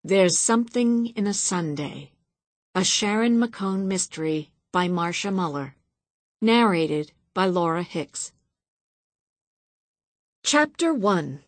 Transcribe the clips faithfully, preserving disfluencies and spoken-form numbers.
There's Something in a Sunday, a Sharon McCone mystery by Marcia Muller, narrated by Laura Hicks. Chapter one.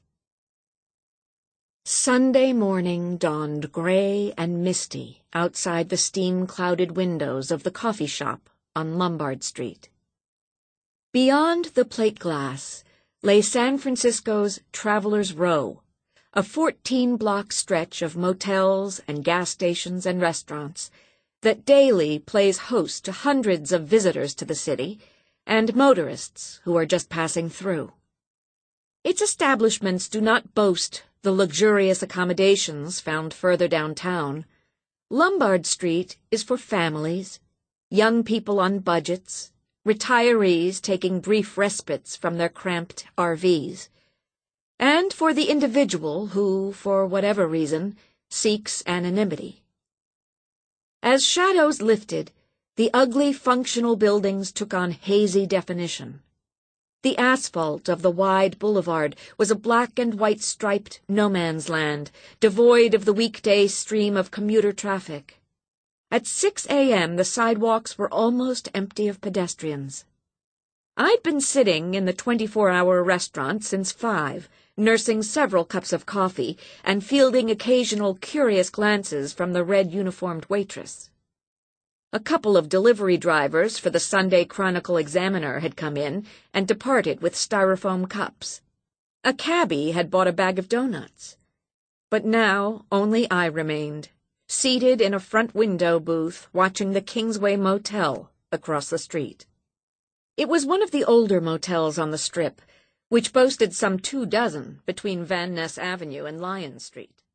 Sunday morning dawned gray and misty outside the steam-clouded windows of the coffee shop on Lombard Street. Beyond the plate glass lay San Francisco's Travelers' Row, a fourteen-block stretch of motels and gas stations and restaurants that daily plays host to hundreds of visitors to the city and motorists who are just passing through. Its establishments do not boast the luxurious accommodations found further downtown. Lombard Street is for families, young people on budgets, retirees taking brief respites from their cramped R Vs, and for the individual who, for whatever reason, seeks anonymity. As shadows lifted, the ugly functional buildings took on hazy definition. The asphalt of the wide boulevard was a black and white striped no-man's land, devoid of the weekday stream of commuter traffic. At six a m the sidewalks were almost empty of pedestrians. I'd been sitting in the twenty-four hour restaurant since five, nursing several cups of coffee and fielding occasional curious glances from the red-uniformed waitress. A couple of delivery drivers for the Sunday Chronicle Examiner had come in and departed with styrofoam cups. A cabbie had bought a bag of doughnuts. But now only I remained, seated in a front window booth watching the Kingsway Motel across the street. It was one of the older motels on the Strip, which boasted some two dozen between Van Ness Avenue and Lyon Street.